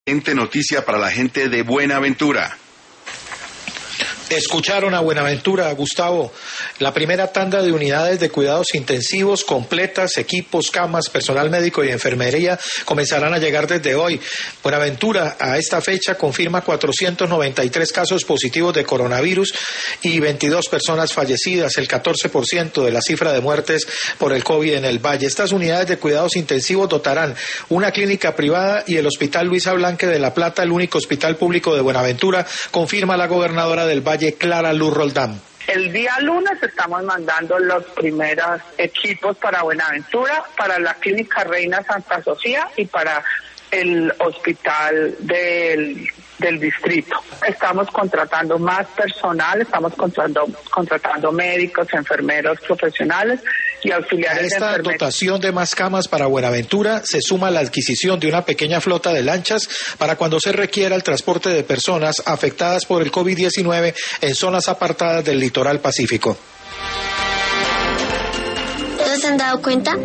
Excelente noticia para la gente de Buenaventura. Escucharon a Buenaventura, Gustavo. La primera tanda de unidades de cuidados intensivos completas, equipos, camas, personal médico y enfermería comenzarán a llegar desde hoy. Buenaventura a esta fecha confirma 493 casos positivos de coronavirus y 22 personas fallecidas, el 14% de la cifra de muertes por el COVID en el Valle. Estas unidades de cuidados intensivos dotarán una clínica privada y el Hospital Luisa Blanque de La Plata, el único hospital público de Buenaventura, confirma la gobernadora del Valle, Clara Luz Roldán. El día lunes estamos mandando los primeros equipos para Buenaventura, para la Clínica Reina Santa Sofía y para el hospital del distrito. Estamos contratando más personal, estamos contratando médicos, enfermeros profesionales y auxiliares de enfermería. A esta dotación de más camas para Buenaventura se suma la adquisición de una pequeña flota de lanchas para cuando se requiera el transporte de personas afectadas por el COVID-19 en zonas apartadas del litoral pacífico. ¿Todos se han dado cuenta?